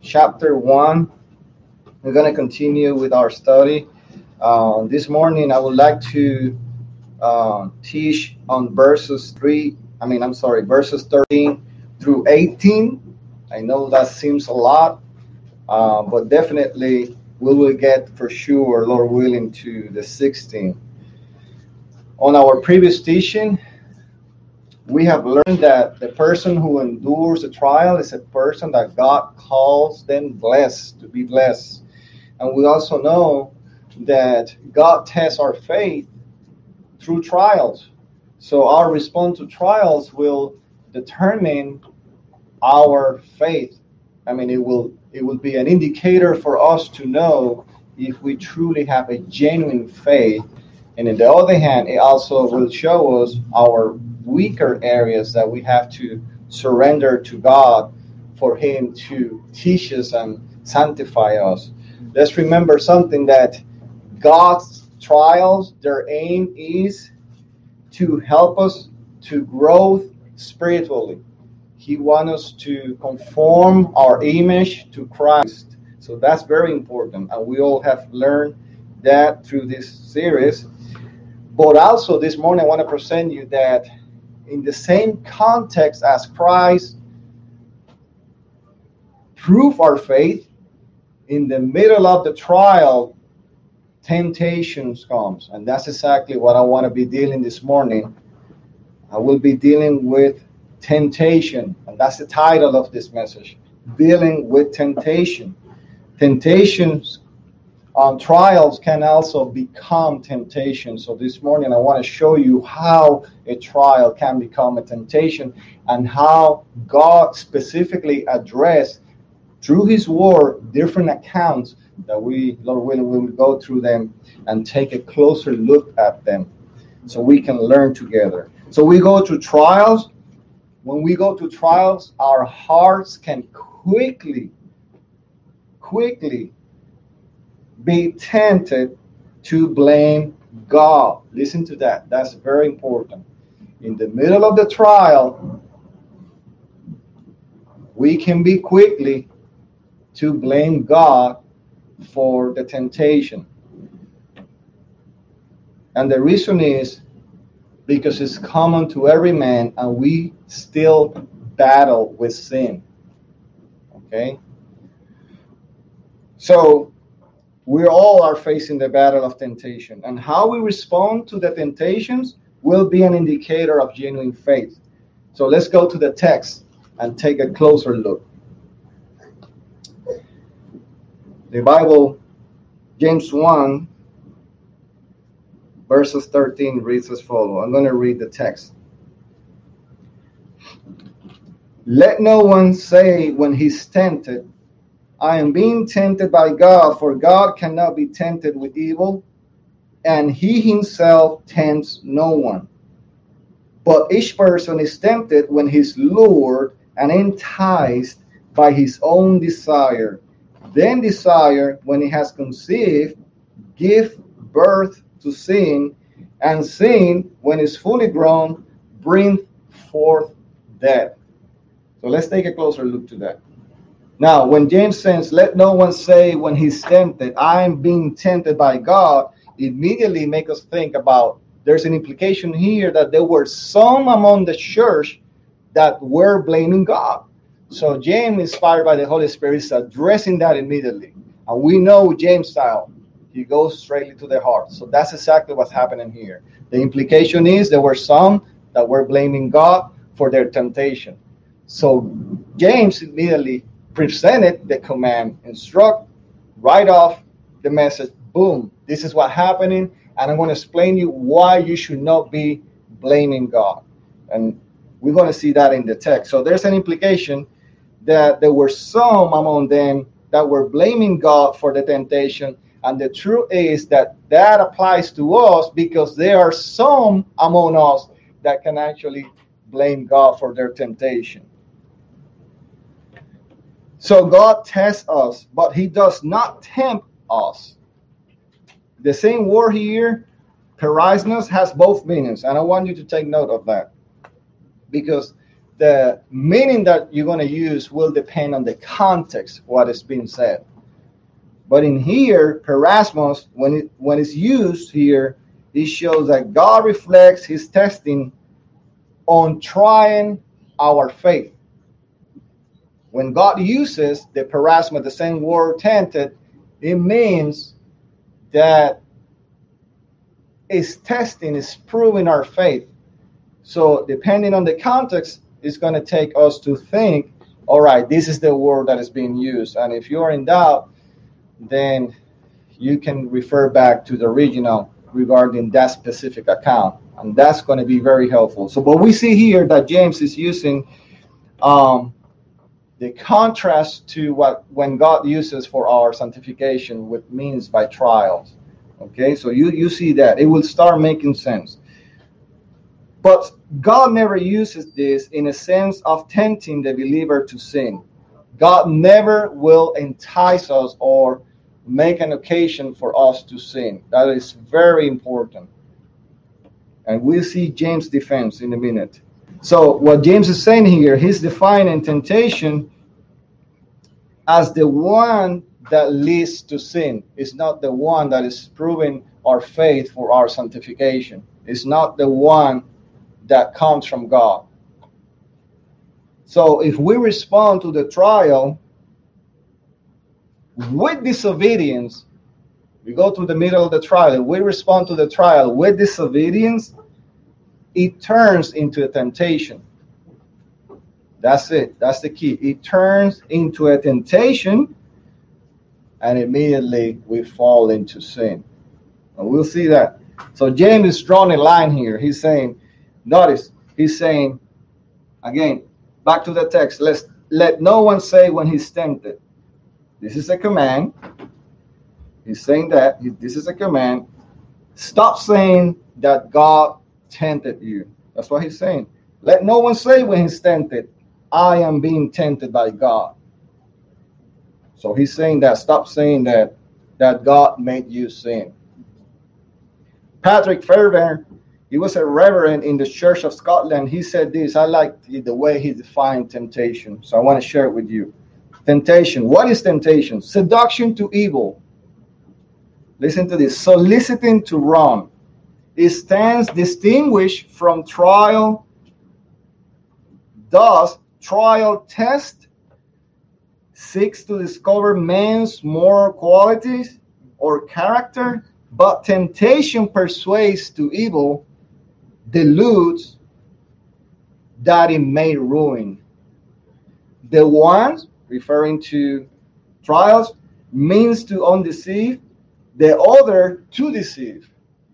chapter 1. We're going to continue with our study. This morning, I would like to teach on verses 13 through 18. I know that seems a lot, but definitely we will get for sure, Lord willing, to the 16. On our previous teaching, we have learned that the person who endures the trial is a person that God calls them blessed, to be blessed. And we also know that God tests our faith through trials. So our response to trials will determine our faith. It will be an indicator for us to know if we truly have a genuine faith. And on the other hand, it also will show us our weaker areas that we have to surrender to God for Him to teach us and sanctify us. Let's remember something, that God's trials, their aim is to help us to grow spiritually. He wants us to conform our image to Christ. So that's very important. And we all have learned that through this series. But also this morning I want to present you that in the same context as Christ proved our faith, in the middle of the trial, temptations comes. And that's exactly what I want to be dealing this morning. I will be dealing with temptation. And that's the title of this message, dealing with temptation. Temptations on trials can also become temptation. So this morning I want to show you how a trial can become a temptation and how God specifically addressed through His Word different accounts that we, Lord willing, we will go through them and take a closer look at them so we can learn together. So we go through trials. When we go to trials, our hearts can quickly be tempted to blame God. Listen to that. That's very important. In the middle of the trial, we can be quickly to blame God for the temptation. And the reason is because it's common to every man and we still battle with sin. Okay? So we all are facing the battle of temptation. And how we respond to the temptations will be an indicator of genuine faith. So let's go to the text and take a closer look. The Bible, James 1, verses 13 reads as follows. I'm going to read the text. Let no one say when he's tempted, I am being tempted by God, for God cannot be tempted with evil, and He Himself tempts no one. But each person is tempted when he's lured and enticed by his own desire. Then desire, when it has conceived, gives birth to sin, and sin, when it's fully grown, brings forth death. So let's take a closer look to that. Now, when James says, let no one say when he's tempted, I'm being tempted by God, immediately make us think about, there's an implication here that there were some among the church that were blaming God. So James, inspired by the Holy Spirit, is addressing that immediately. And we know James' style. He goes straight to the heart. So that's exactly what's happening here. The implication is there were some that were blaming God for their temptation. So James immediately presented the command, instruct, write off the message, boom, this is what's happening, and I'm going to explain you why you should not be blaming God. And we're going to see that in the text. So there's an implication that there were some among them that were blaming God for the temptation, and the truth is that that applies to us because there are some among us that can actually blame God for their temptation. So God tests us, but He does not tempt us. The same word here, perisnos, has both meanings, and I want you to take note of that. Because the meaning that you're going to use will depend on the context, what is being said. But in here, perasmos, when it's used here, it shows that God reflects his testing on trying our faith. When God uses the perasma, the same word tented, it means that it's testing, it's proving our faith. So depending on the context, it's going to take us to think, all right, this is the word that is being used. And if you're in doubt, then you can refer back to the original regarding that specific account. And that's going to be very helpful. So what we see here that James is using the contrast to what when God uses for our sanctification, what means by trials. Okay, so you see that. It will start making sense. But God never uses this in a sense of tempting the believer to sin. God never will entice us or make an occasion for us to sin. That is very important. And we'll see James' defense in a minute. So what James is saying here, he's defining temptation as the one that leads to sin. It's not the one that is proving our faith for our sanctification. It's not the one that comes from God. So if we respond to the trial with disobedience, we go to the middle of the trial, we respond to the trial with disobedience, it turns into a temptation. That's it. That's the key. It turns into a temptation, and immediately we fall into sin. And we'll see that. So James is drawing a line here. He's saying, notice, he's saying, again, back to the text, let no one say when he's tempted. This is a command. He's saying that. This is a command. Stop saying that God tempted you. That's what he's saying. Let no one say when he's tempted, I am being tempted by God. So he's saying that. Stop saying that God made you sin. Patrick Fairbairn, he was a reverend in the Church of Scotland. He said this. I like the way he defined temptation. So I want to share it with you. Temptation. What is temptation? Seduction to evil. Listen to this. Soliciting to wrong. It stands distinguished from trial. Thus, trial test seeks to discover man's moral qualities or character, but temptation persuades to evil, deludes that it may ruin. The one, referring to trials, means to undeceive, the other to deceive.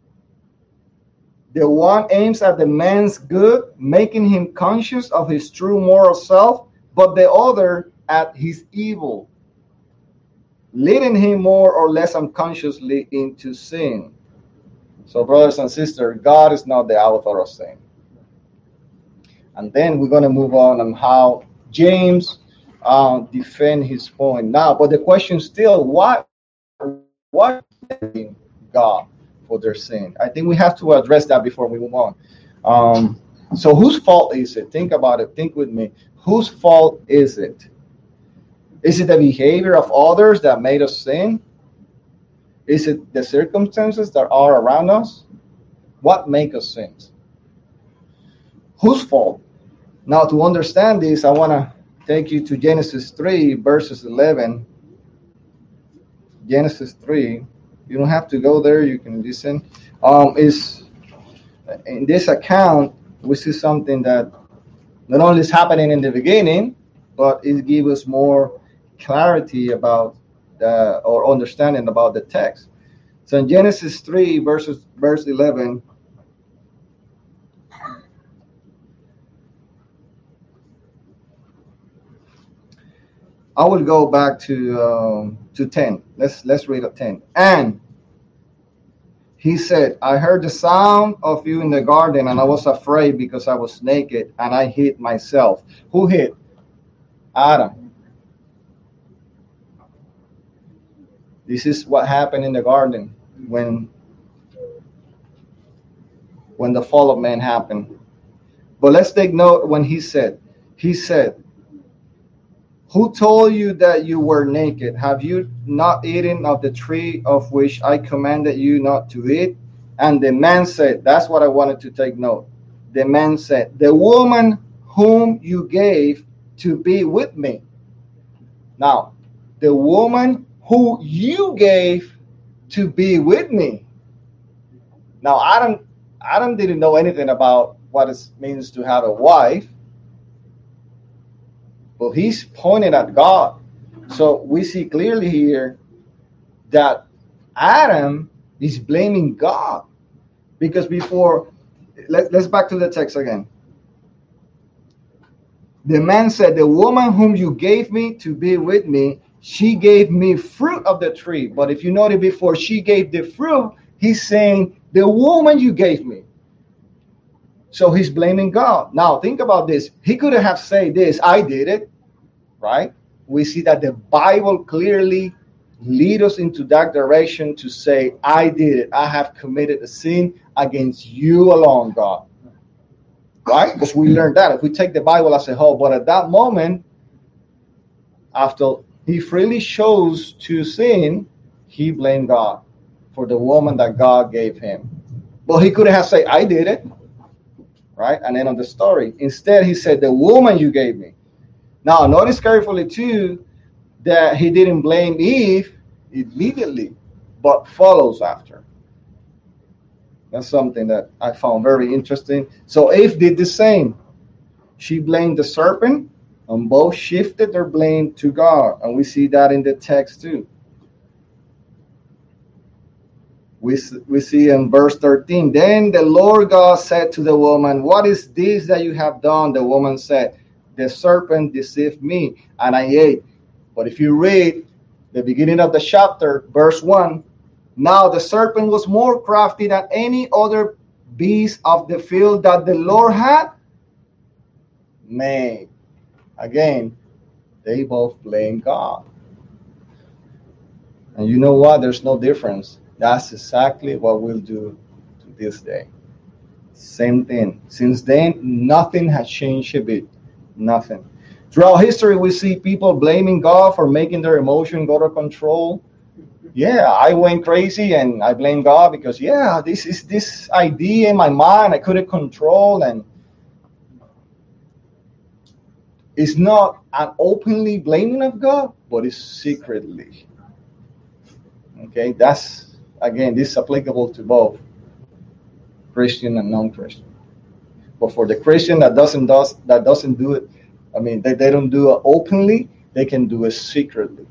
The one aims at the man's good, making him conscious of his true moral self, but the other at his evil, leading him more or less unconsciously into sin. So, brothers and sisters, God is not the author of sin. And then we're going to move on how James defend his point now. But the question still, why God for their sin? I think we have to address that before we move on. So whose fault is it? Think about it. Think with me. Whose fault is it? Is it the behavior of others that made us sin? Is it the circumstances that are around us? What make us sin? Whose fault? Now, to understand this, I want to take you to Genesis 3, verses 11. Genesis 3. You don't have to go there. You can listen. Is in this account, we see something that not only is happening in the beginning, but it gives us more clarity about or understanding about the text. So in Genesis 3, verse 11, I will go back to 10. Let's read at 10. And he said, I heard the sound of you in the garden, and I was afraid because I was naked, and I hid myself. Who hid? Adam. This is what happened in the garden when the fall of man happened. But let's take note when he said, He said, who told you that you were naked? Have you not eaten of the tree of which I commanded you not to eat? And the man said, that's what I wanted to take note. The man said, the woman whom you gave to be with me. Now, the woman who you gave to be with me. Now, Adam didn't know anything about what it means to have a wife. But he's pointing at God. So we see clearly here that Adam is blaming God. Because before, let's back to the text again. The man said, the woman whom you gave me to be with me, she gave me fruit of the tree. But if you notice, before she gave the fruit, he's saying, the woman you gave me. So he's blaming God. Now, think about this. He could have said this, I did it, right? We see that the Bible clearly leads us into that direction to say, I did it. I have committed a sin against you alone, God. Right? Because we learned that. If we take the Bible as a whole, but at that moment, after he freely chose to sin, he blamed God for the woman that God gave him. But he could have said, I did it. Right? And then on the story. Instead, he said, the woman you gave me. Now, notice carefully, too, that he didn't blame Eve immediately, but follows after. That's something that I found very interesting. So Eve did the same. She blamed the serpent, and both shifted their blame to God. And we see that in the text, too. We see in verse 13, then the Lord God said to the woman, what is this that you have done? The woman said, the serpent deceived me, and I ate. But if you read the beginning of the chapter, verse 1, now the serpent was more crafty than any other beast of the field that the Lord had made. Again, they both blame God. And you know what? There's no difference. That's exactly what we'll do to this day. Same thing. Since then, nothing has changed a bit. Nothing. Throughout history, we see people blaming God for making their emotion go out of control. Yeah, I went crazy and I blame God because, this is this idea in my mind I couldn't control. And it's not an openly blaming of God, but it's secretly. Okay, that's, again, this is applicable to both Christian and non-Christian. But for the Christian that doesn't do it, I mean, they don't do it openly, they can do it secretly.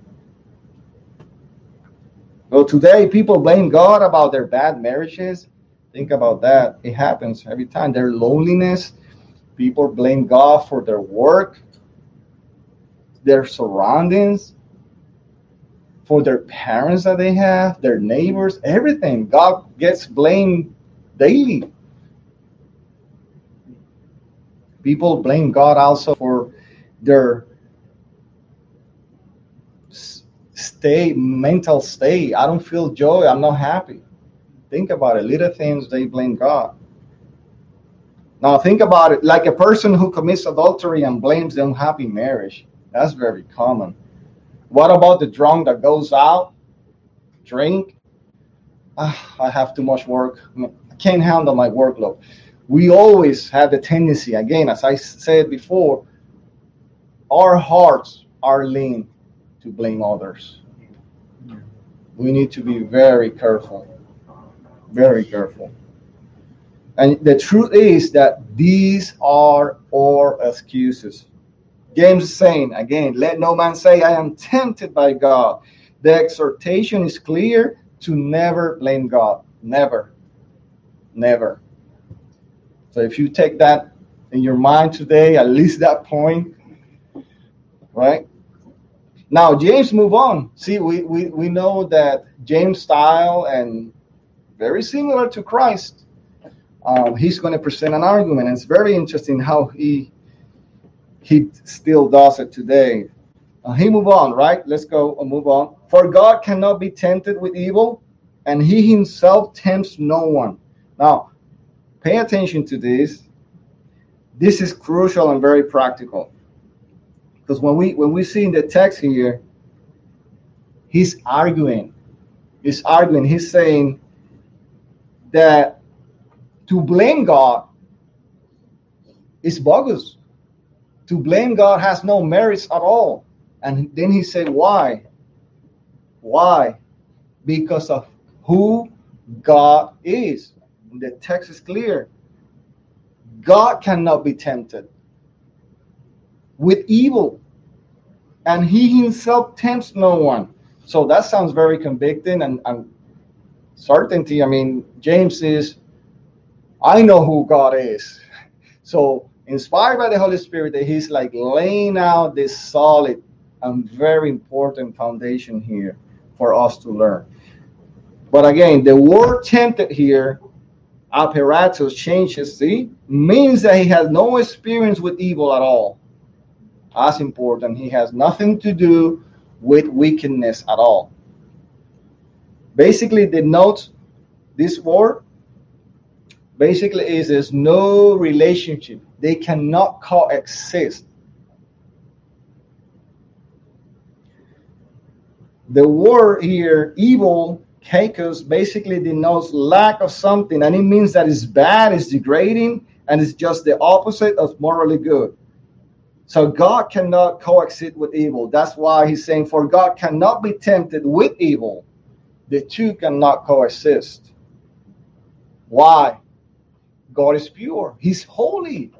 Well, today people blame God about their bad marriages. Think about that. It happens every time. Their loneliness. People blame God for their work, their surroundings, for their parents that they have, their neighbors, everything. God gets blamed daily. People blame God also for their mental state. I don't feel joy. I'm not happy. Think about it. Little things, they blame God. Now think about it. Like a person who commits adultery and blames the unhappy marriage. That's very common. What about the drunk that goes out, drink? I have too much work. I can't handle my workload. We always have the tendency, again, as I said before, our hearts are lean to blame others. We need to be very careful. Very careful. And the truth is that these are our excuses. James is saying, again, let no man say, I am tempted by God. The exhortation is clear to never blame God. Never. Never. So if you take that in your mind today, at least that point, right? Now, James move on. See, we know that James' style and very similar to Christ. He's going to present an argument. And it's very interesting how he still does it today. He move on, right? Let's go and move on. For God cannot be tempted with evil, and he himself tempts no one. Now, pay attention to this. This is crucial and very practical. Because when we see in the text here, he's arguing. He's arguing. He's saying that to blame God is bogus. To blame God has no merits at all. And then he said, why? Why? Because of who God is. The text is clear. God cannot be tempted with evil, and he himself tempts no one. So that sounds very convicting and certainty. I mean, James is, I know who God is. So inspired by the Holy Spirit, that he's like laying out this solid and very important foundation here for us to learn. But again, the word tempted here, apparatus, changes, see, means that he has no experience with evil at all. That's important. He has nothing to do with wickedness at all. Basically, denotes this word basically is there's no relationship. They cannot coexist. The word here, evil, kakos, basically denotes lack of something, and it means that it's bad, it's degrading, and it's just the opposite of morally good. So God cannot coexist with evil. That's why he's saying, for God cannot be tempted with evil. The two cannot coexist. Why? God is pure. He's holy.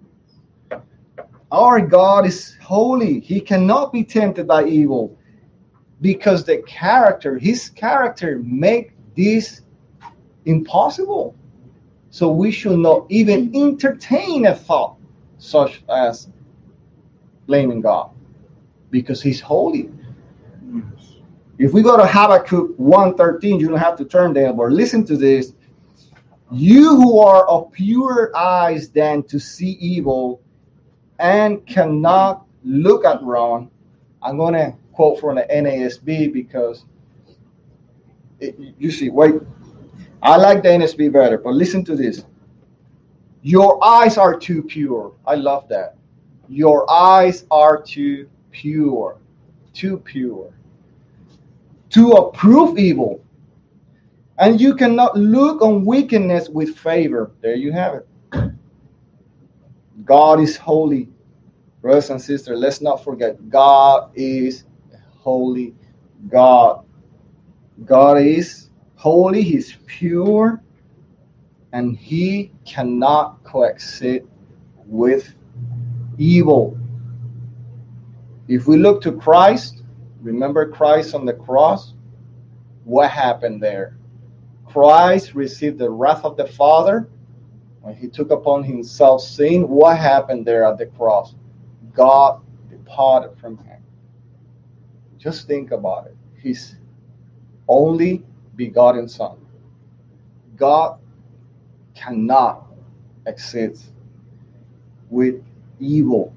Our God is holy. He cannot be tempted by evil because his character make this impossible. So we should not even entertain a thought such as blaming God, because he's holy. If we go to Habakkuk 1:13, you don't have to turn there, but listen to this. You who are of purer eyes than to see evil and cannot look at wrong. I'm going to quote from the NASB because you see, wait, I like the NASB better, but listen to this. Your eyes are too pure. I love that. Your eyes are too pure to approve evil, and you cannot look on wickedness with favor. There you have it. God is holy. Brothers and sisters, let's not forget, God is holy God. God is holy, he's pure, and he cannot coexist with evil. If we look to Christ, remember Christ on the cross? What happened there? Christ received the wrath of the Father when he took upon himself sin. What happened there at the cross? God departed from him. Just think about it. His only begotten Son. God cannot exist with evil.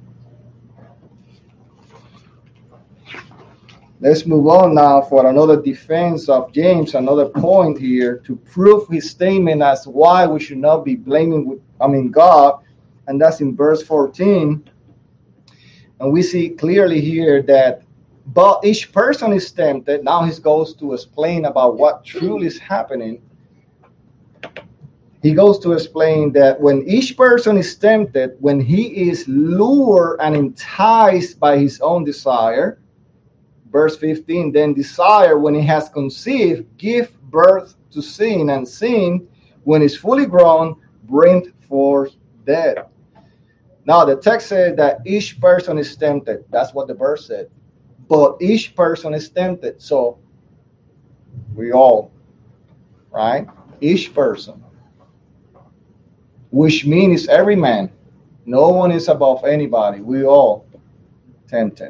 Let's move on now for another defense of James, another point here to prove his statement as why we should not be blaming God, and that's in verse 14. And we see clearly here that, but each person is tempted. Now he goes to explain about what truly is happening. He goes to explain that when each person is tempted, when he is lured and enticed by his own desire, verse 15, then desire, when it has conceived, give birth to sin, and sin, when it's fully grown, bring forth death. Now, the text said that each person is tempted. That's what the verse said. But each person is tempted. So, we all, right? Each person. Which means every man. No one is above anybody. We all tempted.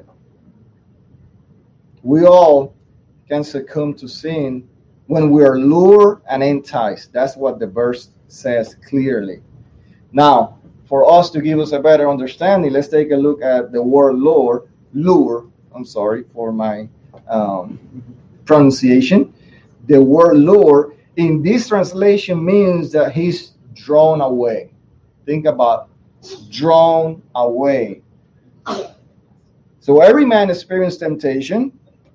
We all can succumb to sin when we are lured and enticed. That's what the verse says clearly. Now, for us to give us a better understanding, let's take a look at the word lure. I'm sorry for my pronunciation. The word lure in this translation means that he's drawn away. Think about drawn away. So every man experiences temptation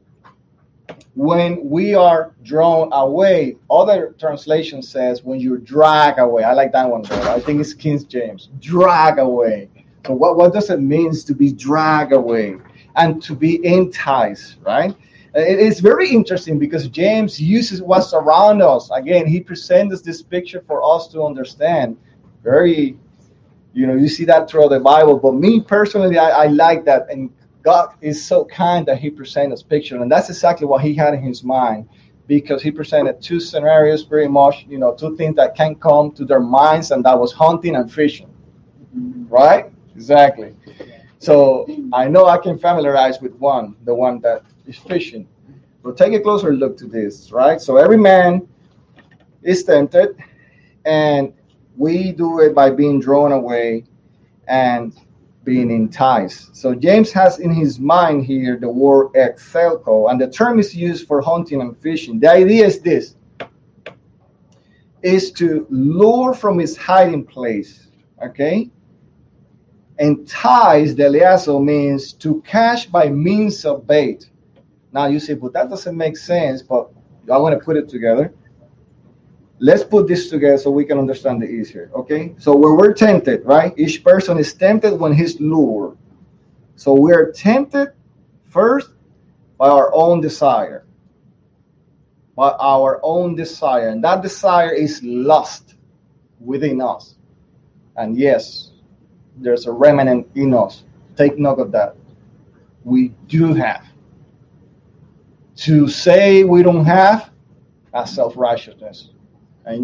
when we are drawn away. Other translation says when you drag away. I like that one better. I think it's King James. Drag away. So what does it mean to be dragged away and to be enticed, right? It's very interesting because James uses what's around us. Again, he presents us this picture for us to understand. Very, you see that throughout the Bible. But me personally, I like that. And God is so kind that he presented this picture. And that's exactly what he had in his mind, because he presented two scenarios very much, two things that can come to their minds, and that was hunting and fishing. Right? Exactly. So I know I can familiarize with the one that is fishing. But take a closer look to this, right? So every man is tempted, and we do it by being drawn away and being enticed. So James has in his mind here the word exelko, and the term is used for hunting and fishing. The idea is this, is to lure from his hiding place, okay? Entice, deleazo, means to catch by means of bait. Now you say, but that doesn't make sense, but I want to put it together. Let's put this together so we can understand it easier, okay? So when we're tempted, right? Each person is tempted when he's lured. So we're tempted first by our own desire. By our own desire. And that desire is lust within us. And yes, there's a remnant in us. Take note of that. We do have. To say we don't have, that's self-righteousness. And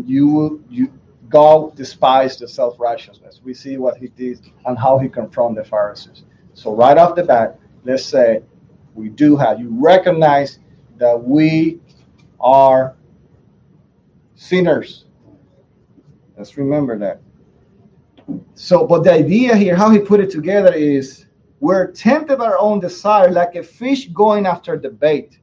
God despised the self-righteousness. We see what he did and how he confronted the Pharisees. So right off the bat, let's say we do have. You recognize that we are sinners. Let's remember that. So, but the idea here, how he put it together is we're tempted by our own desire like a fish going after the bait.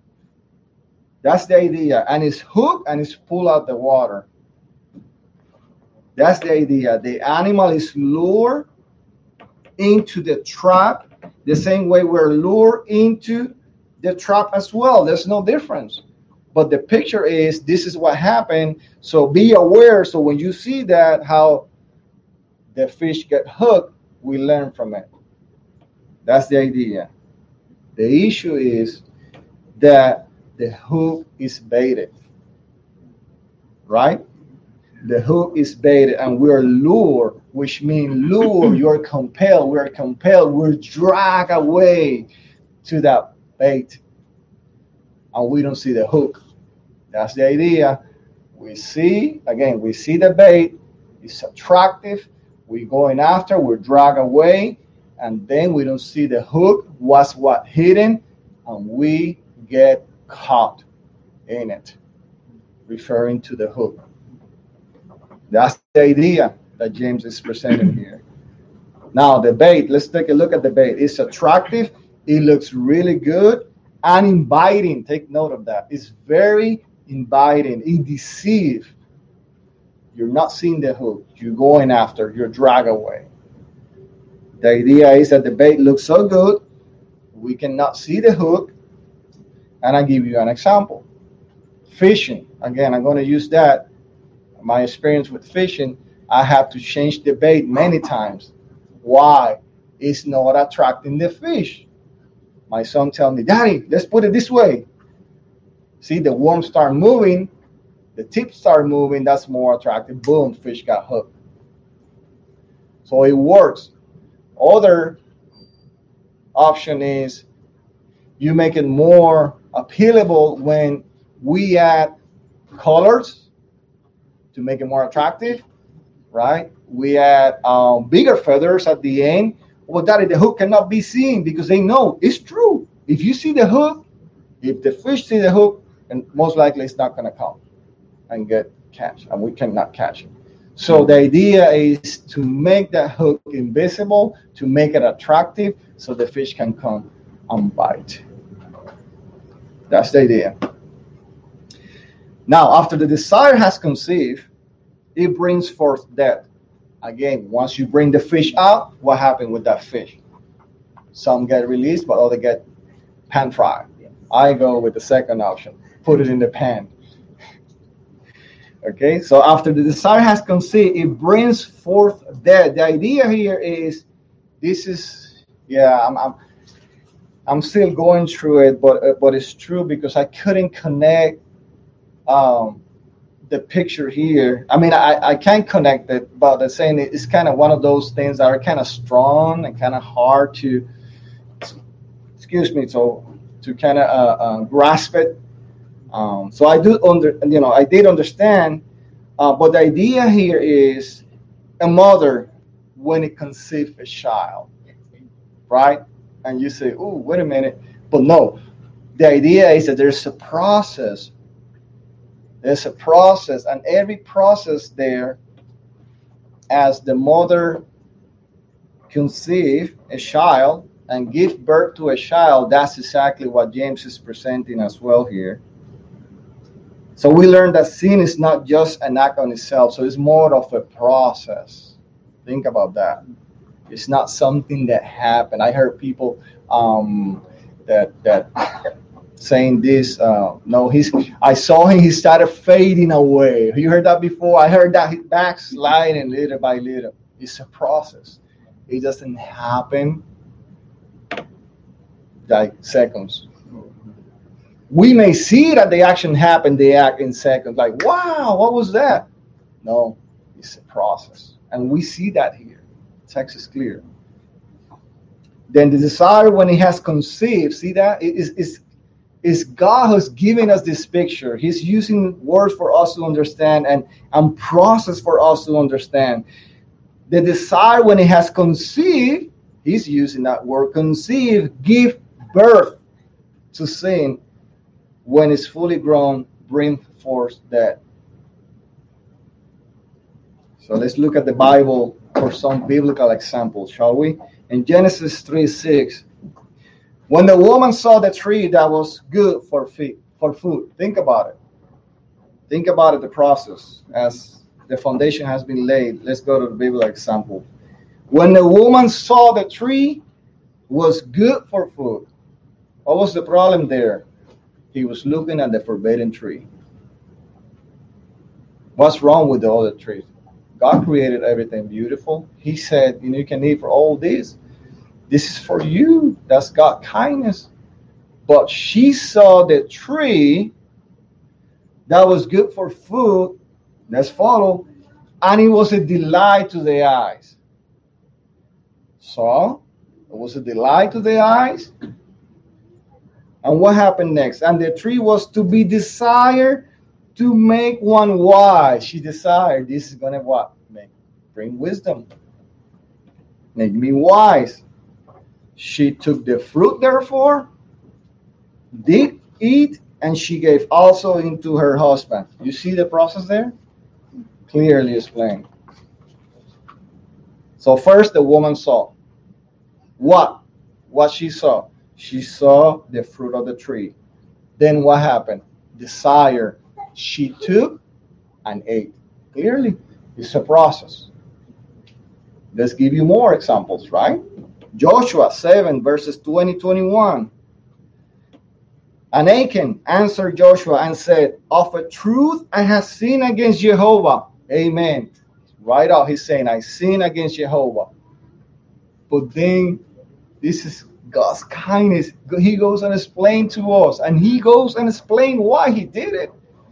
That's the idea. And it's hooked and it's pulled out the water. That's the idea. The animal is lured into the trap the same way we're lured into the trap as well. There's no difference. But the picture is this is what happened. So be aware. So when you see that, how the fish get hooked, we learn from it. That's the idea. The issue is that the hook is baited, right? The hook is baited and we're lured, which means lure, you're compelled, we're dragged away to that bait. And we don't see the hook. That's the idea. We see the bait, it's attractive, we're going after, we're dragged away, and then we don't see the hook, what's hidden, and we get caught in it, referring to the hook. That's the idea that James is presenting here. Now the bait, let's take a look at the bait. It's attractive, it looks really good and inviting. Take note of that. It's very inviting, it deceives. You're not seeing the hook, you're going after, you're dragged away. The idea is that the bait looks so good, we cannot see the hook. And I'll give you an example. Fishing. Again, I'm going to use that. My experience with fishing, I have to change the bait many times. Why? It's not attracting the fish. My son tells me, Daddy, let's put it this way. See, the worms start moving, the tips start moving, that's more attractive. Boom, fish got hooked. So it works. Other option is you make it more appealable when we add colors to make it more attractive, right? We add bigger feathers at the end. Well, Daddy, the hook cannot be seen because they know it's true. If you see the hook, if the fish see the hook, and most likely it's not going to come and get catch, and we cannot catch it. So the idea is to make that hook invisible, to make it attractive, so the fish can come and bite. That's the idea. Now, after the desire has conceived, it brings forth death. Again, once you bring the fish out, what happened with that fish? Some get released, but others get pan fried. I go with the second option. Put it in the pan. Okay, so after the desire has conceived, it brings forth death. The idea here is, this is, I'm still going through it, but it's true because I couldn't connect the picture here. I mean, I can connect it, but the saying it's kind of one of those things that are kind of strong and kind of hard to, to kind of grasp it. So I did understand, but the idea here is a mother when it conceives a child, right? And you say, "Oh, wait a minute," but no, the idea is that there's a process. There's a process, and every process there, as the mother conceive a child and give birth to a child, that's exactly what James is presenting as well here. So we learned that sin is not just an act on itself, so it's more of a process. Think about that. It's not something that happened. I heard people that saying this. No, I saw him. He started fading away. You heard that before? I heard that he backsliding little by little. It's a process. It doesn't happen like seconds. We may see that the action happened, they act in seconds, like, wow, what was that? No, it's a process. And we see that here. The text is clear. Then the desire when he has conceived, see that? It's God who's giving us this picture. He's using words for us to understand and process for us to understand. The desire when he has conceived, he's using that word conceive, give birth to sin. When it's fully grown, bring forth death. So let's look at the Bible for some biblical examples, shall we? In Genesis 3:6, when the woman saw the tree that was good for food, think about it. Think about it, the process, as the foundation has been laid. Let's go to the biblical example. When the woman saw the tree was good for food, what was the problem there? He was looking at the forbidden tree. What's wrong with the other trees? God created everything beautiful. He said, you can eat for all this. This is for you. That's God's kindness. But she saw the tree that was good for food. Let's follow. And it was a delight to the eyes. So, it was a delight to the eyes. And what happened next? And the tree was to be desired to make one wise. She desired, this is going to what? Bring wisdom. Make me wise. She took the fruit, therefore, did eat, and she gave also into her husband. You see the process there? Clearly explained. So first the woman saw. What? What she saw? She saw the fruit of the tree. Then what happened? Desire. She took and ate. Clearly, it's a process. Let's give you more examples, right? Joshua 7, verses 20-21. And Achan answered Joshua and said, of a truth I have sinned against Jehovah. Amen. Right out, he's saying, I sin against Jehovah. But then, this is God's kindness. He goes and explains to us. And he goes and explains why he did it.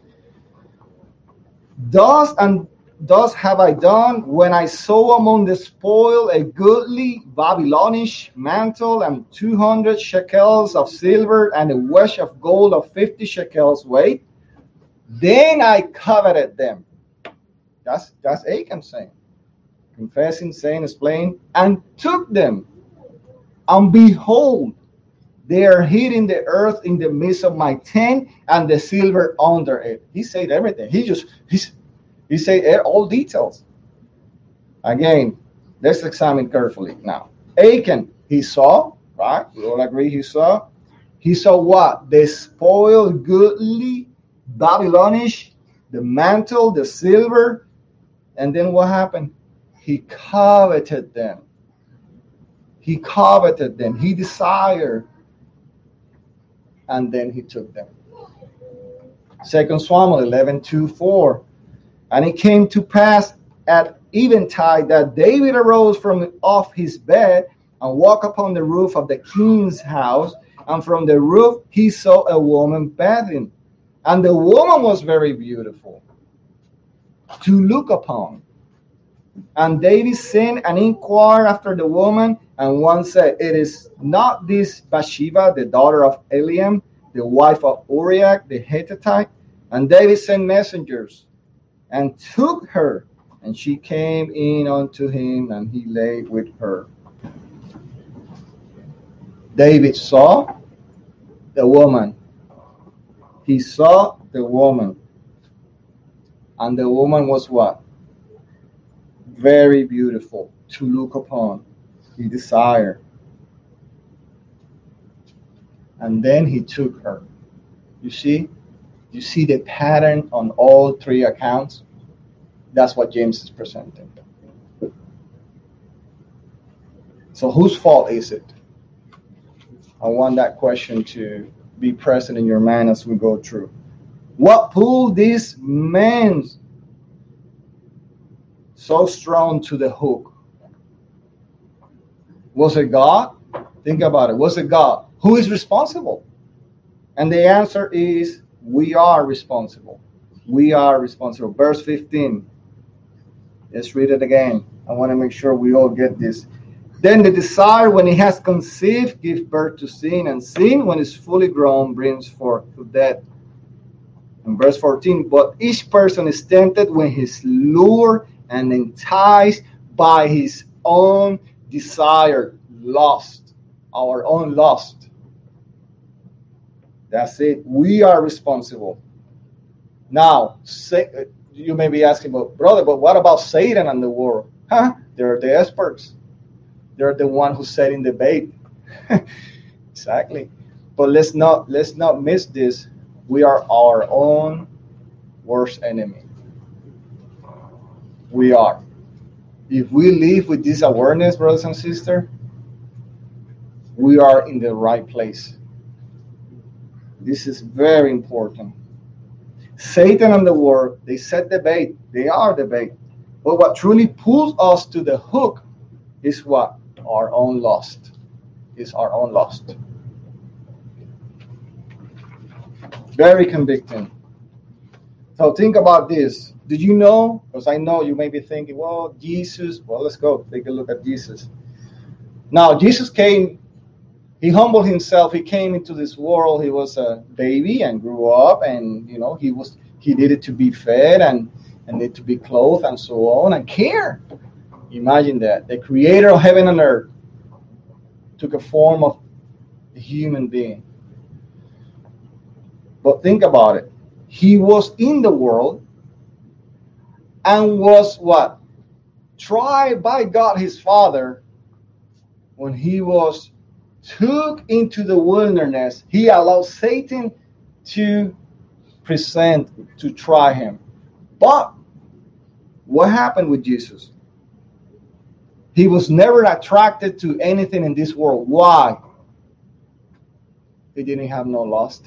Thus have I done when I saw among the spoil a goodly Babylonish mantle and 200 shekels of silver and a wedge of gold of 50 shekels weight. Then I coveted them. That's Achan saying. Confessing, saying, explaining, and took them. And behold, they are hid in the earth in the midst of my tent, and the silver under it. He said everything. He said all details. Again, let's examine carefully now. Achan, he saw, right? We all agree he saw. He saw what? The spoiled goodly Babylonish, the mantle, the silver. And then what happened? He coveted them. He coveted them. He desired. And then he took them. 2 Samuel 11:2-4. And it came to pass at eventide that David arose from off his bed and walked upon the roof of the king's house. And from the roof he saw a woman bathing. And the woman was very beautiful to look upon. And David sent and inquired after the woman. And one said, It is not this Bathsheba, the daughter of Eliam, the wife of Uriah the Hittite? And David sent messengers and took her. And she came in unto him, and he lay with her. David saw the woman. He saw the woman. And the woman was what? Very beautiful to look upon. He desired. And then he took her. You see? You see the pattern on all three accounts? That's what James is presenting. So whose fault is it? I want that question to be present in your mind as we go through. What pulled this man so strong to the hook? Was it God? Think about it. Was it God? Who is responsible? And the answer is, we are responsible. We are responsible. Verse 15. Let's read it again. I want to make sure we all get this. Then the desire, when it has conceived, gives birth to sin, and sin, when it's fully grown, brings forth to death. In verse 14, but each person is tempted when he's lured and enticed by his own desire, lust, our own lust. That's it. We are responsible. Now, you may be asking, but brother, but what about Satan and the world? They're the experts. They're the one who's setting the bait. Exactly. But let's not miss this. We are our own worst enemy. We are. If we live with this awareness, brothers and sisters, we are in the right place. This is very important. Satan and the world, they set the bait. They are the bait. But what truly pulls us to the hook is what? Our own lust. Is our own lust. Very convicting. So think about this. Did you know? Because I know you may be thinking, well, Jesus. Well, let's go take a look at Jesus. Now, Jesus came. He humbled himself. He came into this world. He was a baby and grew up, and he needed to be fed and need to be clothed and so on and care. Imagine that. The creator of heaven and earth took a form of a human being. But think about it. He was in the world and was what? Tried by God his Father when he was took into the wilderness. He allowed Satan to try him. But what happened with Jesus? He was never attracted to anything in this world. Why? He didn't have no lust.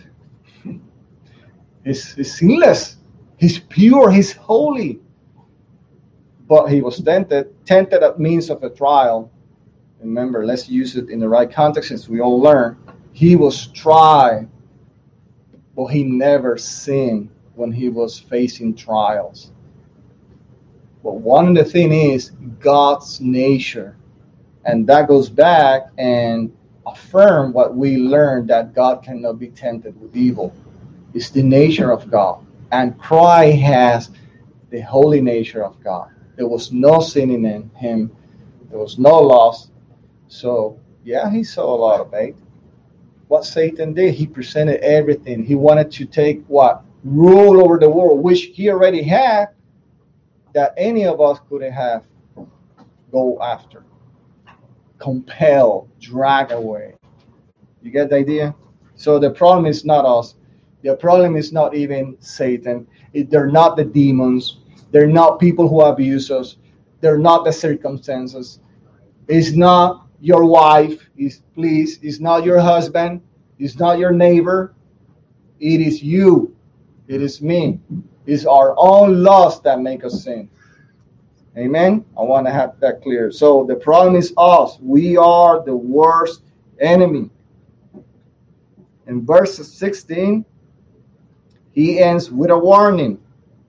He's sinless. He's pure. He's holy. But he was tempted at means of a trial. Remember, let's use it in the right context as we all learn. He was tried, but he never sinned when he was facing trials. But one of the things is God's nature. And that goes back and affirm what we learned, that God cannot be tempted with evil. It's the nature of God. And Christ has the holy nature of God. There was no sin in him. There was no loss. So, yeah, he saw a lot of bait. What Satan did, he presented everything. He wanted to take what? Rule over the world, which he already had, that any of us couldn't have. Go after. Compel. Drag away. You get the idea? So the problem is not us. The problem is not even Satan. They're not the demons. They're not people who abuse us. They're not the circumstances. It's not your wife, is not your husband, is not your neighbor. It is you. It is me. It's our own lust that make us sin. Amen? I want to have that clear. So the problem is us. We are the worst enemy. In verse 16, he ends with a warning.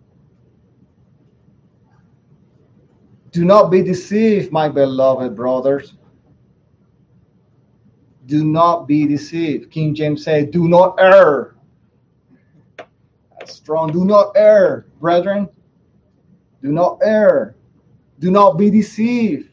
Do not be deceived, my beloved brothers. Do not be deceived. King James says, do not err. That's strong. Do not err, brethren. Do not err. Do not be deceived.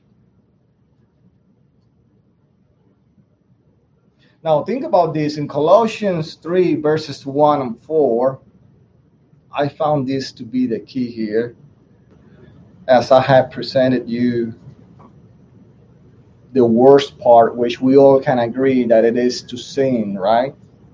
Now think about this. In Colossians 3, verses 1 and 4, I found this to be the key here. As I have presented you the worst part, which we all can agree that it is to sin, right?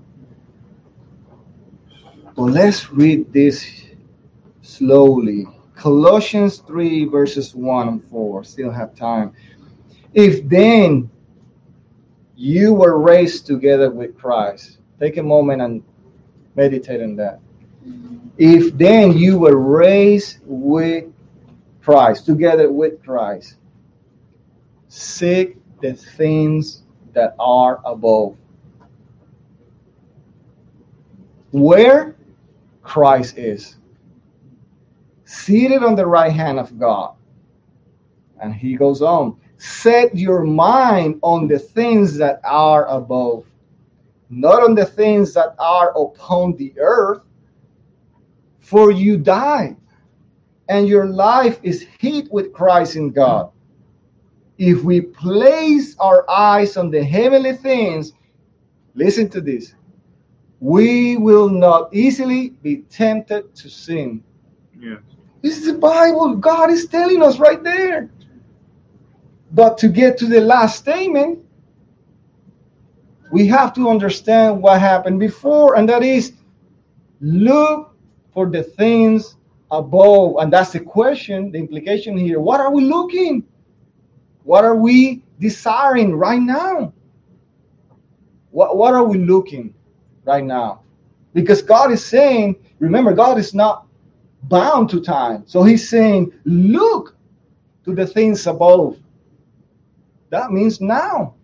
But let's read this slowly. Colossians 3, verses 1 and 4. Still have time. If then you were raised together with Christ. Take a moment and meditate on that. If then you were raised with Christ, together with Christ, seek the things that are above, where Christ is, seated on the right hand of God. And he goes on, set your mind on the things that are above, not on the things that are upon the earth, for you died, and your life is hid with Christ in God. If we place our eyes on the heavenly things, listen to this, we will not easily be tempted to sin. Yes. This is the Bible. God is telling us right there. But to get to the last statement, we have to understand what happened before, and that is, look for the things above. And that's the question, the implication here. What are we looking? What are we desiring right now? What are we looking right now? Because God is saying, remember, God is not bound to time. So he's saying, look to the things above. That means now.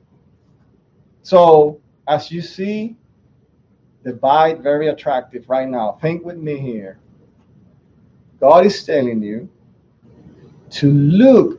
So as you see, the bite very attractive right now. Think with me here. God is telling you to look,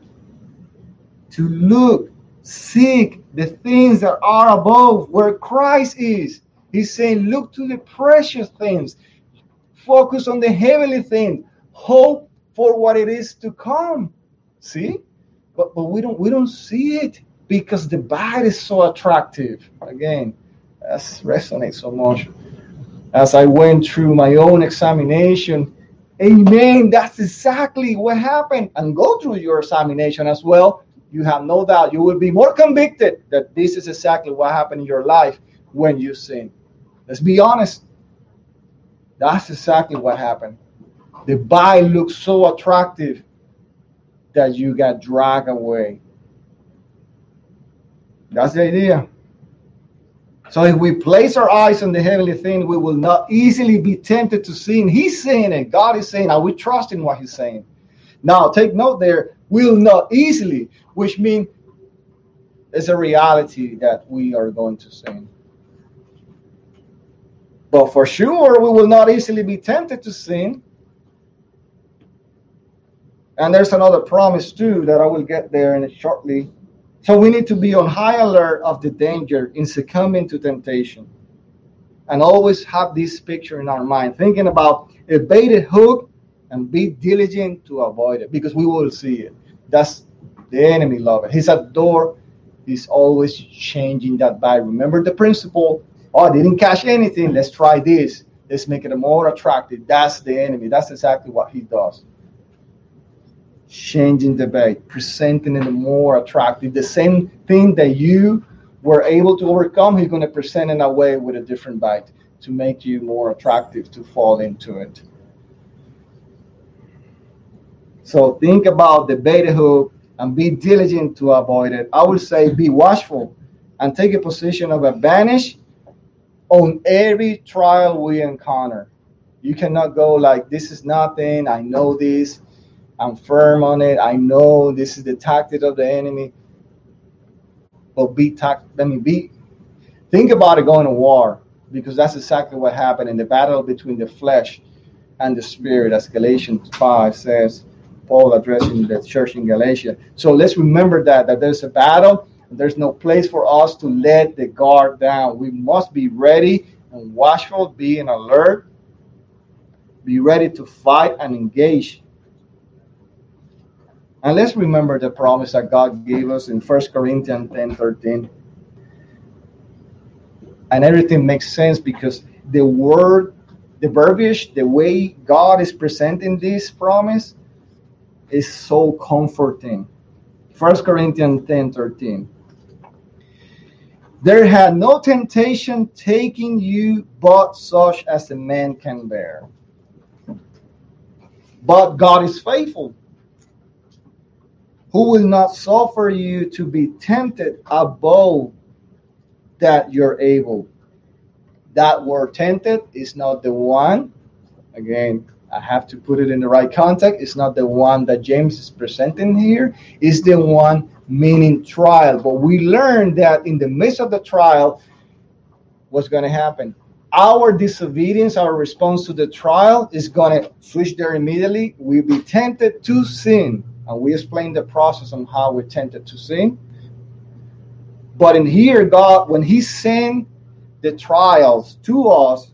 seek the things that are above, where Christ is. He's saying, look to the precious things. Focus on the heavenly things. Hope for what it is to come. See? But we don't see it because the bite is so attractive. Again, that resonates so much. As I went through my own examination, amen, that's exactly what happened. And go through your examination as well. You have no doubt you will be more convicted that this is exactly what happened in your life when you sin. Let's be honest. That's exactly what happened. The bite looks so attractive that you got dragged away. That's the idea. So if we place our eyes on the heavenly thing, we will not easily be tempted to sin. He's saying it. God is saying, are we trusting what he's saying? Now, take note there, will not easily, which means it's a reality that we are going to sin. But for sure, we will not easily be tempted to sin. And there's another promise too that I will get there in it shortly. So we need to be on high alert of the danger in succumbing to temptation. And always have this picture in our mind, thinking about a baited hook and be diligent to avoid it, because we will see it. That's the enemy love it. He's at the door. He's always changing that bite. Remember the principle. Oh, I didn't catch anything. Let's try this. Let's make it more attractive. That's the enemy. That's exactly what he does. Changing the bait, presenting it more attractive. The same thing that you were able to overcome, he's going to present in a way with a different bite to make you more attractive to fall into it. So think about the bait hook and be diligent to avoid it. I would say be watchful and take a position of advantage on every trial we encounter. You cannot go like, this is nothing, I know this, I'm firm on it, I know this is the tactic of the enemy. But think about it going to war, because that's exactly what happened in the battle between the flesh and the spirit, as Galatians 5 says, Paul addressing the church in Galatia. So let's remember that there's a battle. There's no place for us to let the guard down. We must be ready and watchful, be on alert, be ready to fight and engage. And let's remember the promise that God gave us in 1 Corinthians 10:13. And everything makes sense because the word, the verbiage, the way God is presenting this promise is so comforting. 1 Corinthians 10:13. There had no temptation taking you but such as a man can bear. But God is faithful, who will not suffer you to be tempted above that you're able. That word tempted is not the one, again, I have to put it in the right context. It's not the one that James is presenting here. It's the one meaning trial. But we learned that in the midst of the trial, what's going to happen? Our disobedience, our response to the trial is going to switch there immediately. We'll be tempted to sin. And we explained the process on how we're tempted to sin. But in here, God, when he sent the trials to us,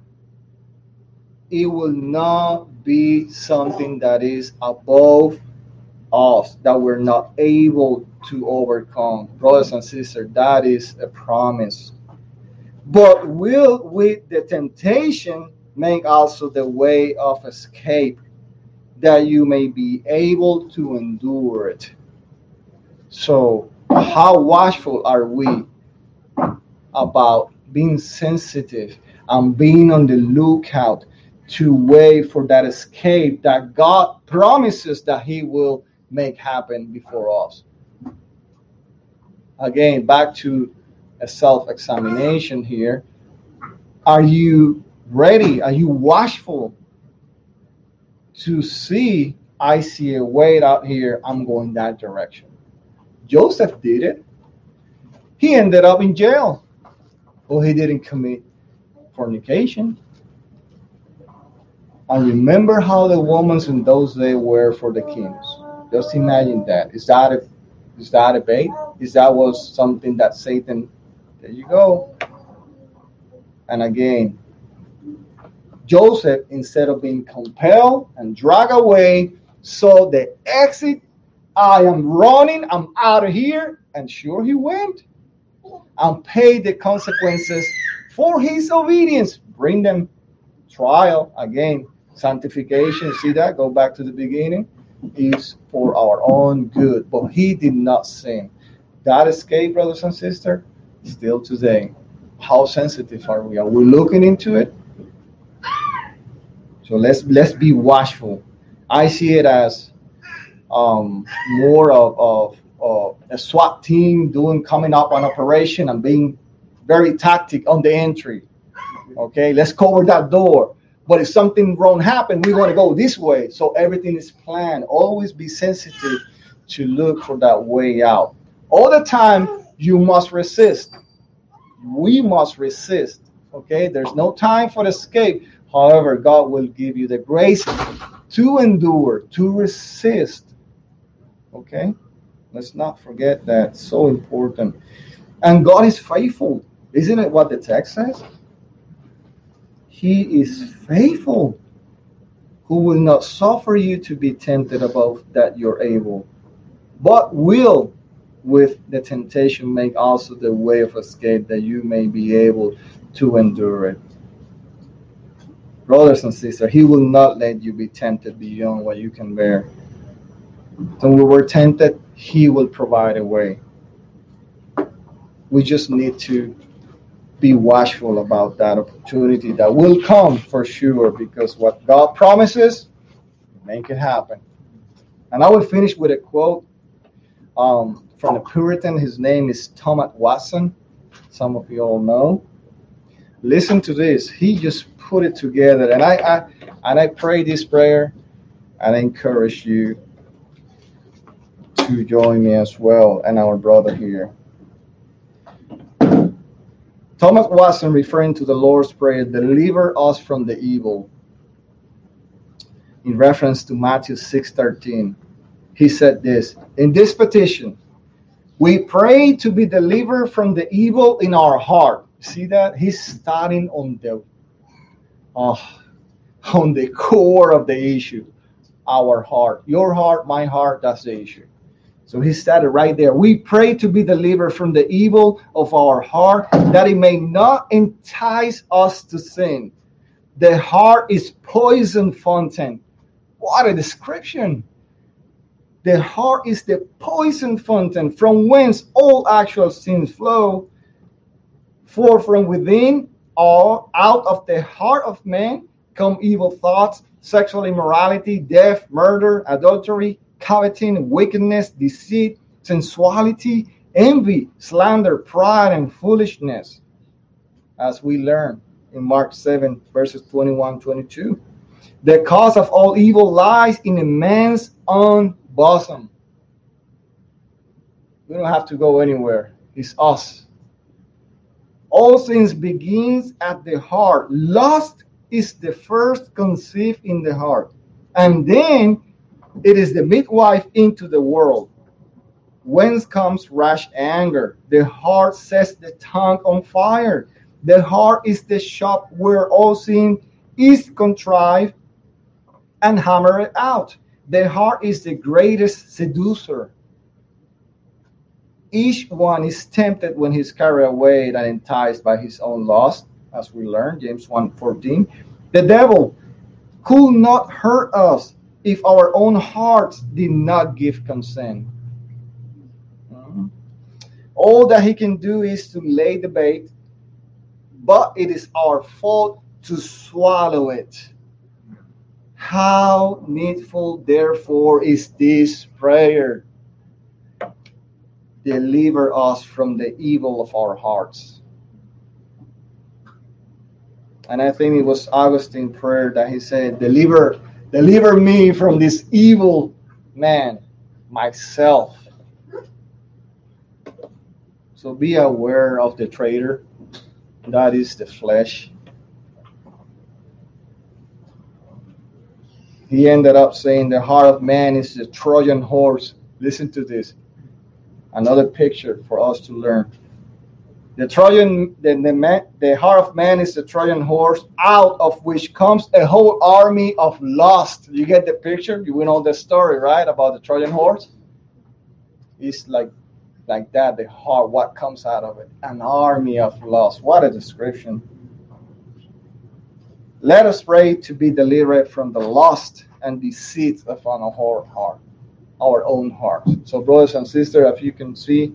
it will not be something that is above us, that we're not able to overcome. Brothers and sisters, that is a promise. But will with the temptation make also the way of escape, that you may be able to endure it. So how watchful are we about being sensitive and being on the lookout to wait for that escape that God promises that he will make happen before us? Again, back to a self-examination here. Are you ready? Are you watchful to see, I see a way out here, I'm going that direction? Joseph did it. He ended up in jail. Well, he didn't commit fornication. And remember how the women in those days were for the kings. Just imagine that. Is that a bait? Is that was something that Satan, there you go. And again, Joseph, instead of being compelled and dragged away, saw the exit. I am running, I'm out of here. And sure he went and paid the consequences for his obedience. Bring them trial. Again, sanctification, see that? Go back to the beginning. Is for our own good. But he did not sin. That escape, brothers and sisters, still today. How sensitive are we? Are we looking into it? So let's be watchful. I see it as more of a SWAT team coming up on operation and being very tactic on the entry. Okay, let's cover that door. But if something wrong happens, we want to go this way. So everything is planned. Always be sensitive to look for that way out. All the time, you must resist. We must resist. Okay, there's no time for escape. However, God will give you the grace to endure, to resist. Okay, let's not forget that. So important. And God is faithful. Isn't it what the text says? He is faithful, who will not suffer you to be tempted above that you're able, but will with the temptation make also the way of escape, that you may be able to endure it. Brothers and sisters, he will not let you be tempted beyond what you can bear. When we were tempted, he will provide a way. We just need to be watchful about that opportunity that will come for sure, because what God promises, make it happen. And I will finish with a quote. from the Puritan. His name is Thomas Watson. Some of you all know. Listen to this. He just put it together, and I pray this prayer, and I encourage you to join me as well, and our brother here. Thomas Watson, referring to the Lord's Prayer, deliver us from the evil, in reference to Matthew 6:13. He said this, in this petition, we pray to be delivered from the evil in our heart. See that? He's starting on the core of the issue, our heart. Your heart, my heart, that's the issue. So he started right there. We pray to be delivered from the evil of our heart, that it may not entice us to sin. The heart is poison fountain. What a description. The heart is the poison fountain from whence all actual sins flow. For from within or out of the heart of man come evil thoughts, sexual immorality, death, murder, adultery, coveting, wickedness, deceit, sensuality, envy, slander, pride, and foolishness. As we learn in Mark 7, verses 21-22. The cause of all evil lies in a man's own bosom. We don't have to go anywhere. It's us. All things begins at the heart. Lust is the first conceived in the heart, and then it is the midwife into the world. Whence comes rash anger? The heart sets the tongue on fire. The heart is the shop where all sin is contrived and hammered out. The heart is the greatest seducer. Each one is tempted when he's carried away and enticed by his own lust, as we learned, James 1:14. The devil could not hurt us if our own hearts did not give consent. All that he can do is to lay the bait, but it is our fault to swallow it. How needful, therefore, is this prayer? Deliver us from the evil of our hearts. And I think it was Augustine's prayer that he said, deliver me from this evil man, myself. So be aware of the traitor. That is the flesh. He ended up saying the heart of man is the Trojan horse. Listen to this. Another picture for us to learn. The heart of man is the Trojan horse, out of which comes a whole army of lust. You get the picture? You know the story, right, about the Trojan horse? It's like that, the heart, what comes out of it? An army of lust. What a description. Let us pray to be delivered from the lust and deceit of our heart, our own heart. So, brothers and sisters, if you can see,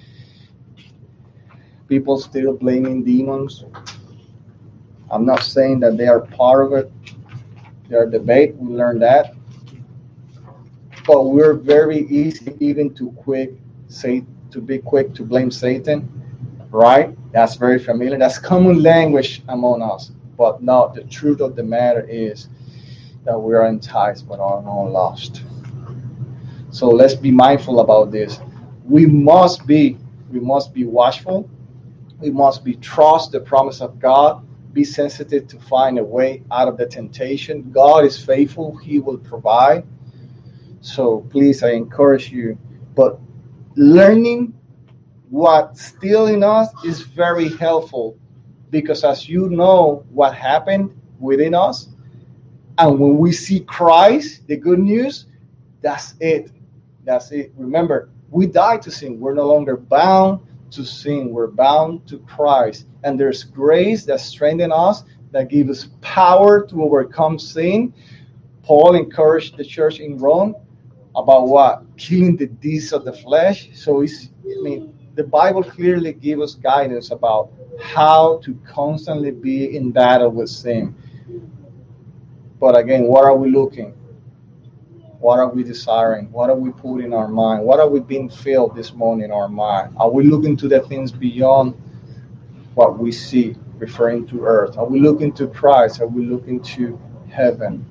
people still blaming demons. I'm not saying that they are part of it. They are debate. We learned that. But we're very easy even to be quick to blame Satan, right? That's very familiar. That's common language among us. But no, the truth of the matter is that we are enticed by our own lust. So let's be mindful about this. We must be watchful. We must trust the promise of God. Be sensitive to find a way out of the temptation. God is faithful. He will provide. So please, I encourage you. But learning what's still in us is very helpful, because as you know what happened within us, and when we see Christ, the good news, that's it. That's it. Remember, we died to sin. We're no longer bound to sin. We're bound to Christ. And there's grace that strengthens us, that gives us power to overcome sin. Paul encouraged the church in Rome about what? Killing the deeds of the flesh. So the Bible clearly gives us guidance about how to constantly be in battle with sin. But again, what are we looking? What are we desiring? What are we putting in our mind? What are we being filled this morning in our mind? Are we looking to the things beyond what we see, referring to earth? Are we looking to Christ? Are we looking to heaven?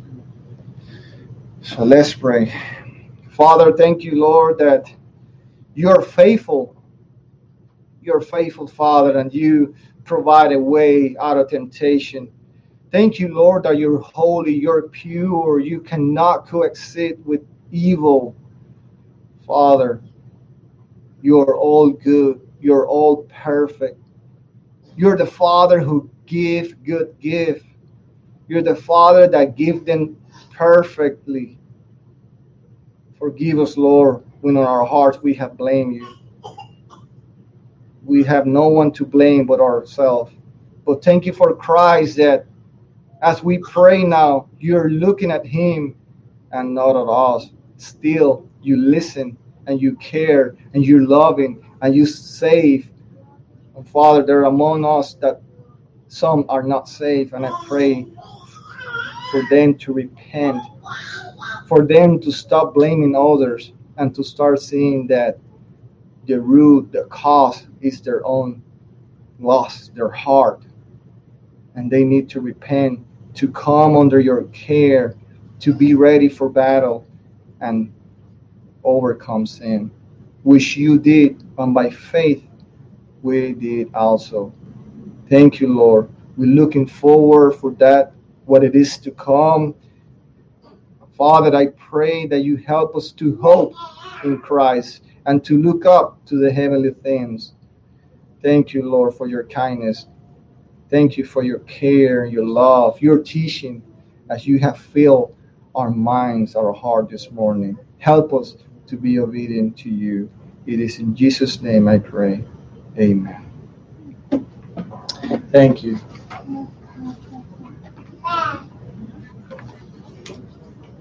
So let's pray. Father, thank you, Lord, that you're faithful. You're faithful, Father, and you provide a way out of temptation. Thank you, Lord, that you're holy, you're pure, you cannot coexist with evil. Father, you're all good, you're all perfect. You're the Father who gives good gift. You're the Father that gives them perfectly. Forgive us, Lord, when in our hearts we have blamed you. We have no one to blame but ourselves. But thank you for Christ that as we pray now, you're looking at him and not at us. Still, you listen and you care and you're loving and you save. And Father, there are among us that some are not saved, and I pray for them to repent, for them to stop blaming others and to start seeing that the root, the cause is their own loss, their heart. And they need to repent, to come under your care, to be ready for battle and overcome sin, which you did, and by faith we did also. Thank you, Lord. We're looking forward for that, what it is to come. Father, I pray that you help us to hope in Christ and to look up to the heavenly things. Thank you, Lord, for your kindness. Thank you for your care, your love, your teaching as you have filled our minds, our heart this morning. Help us to be obedient to you. It is in Jesus' name I pray. Amen. Thank you.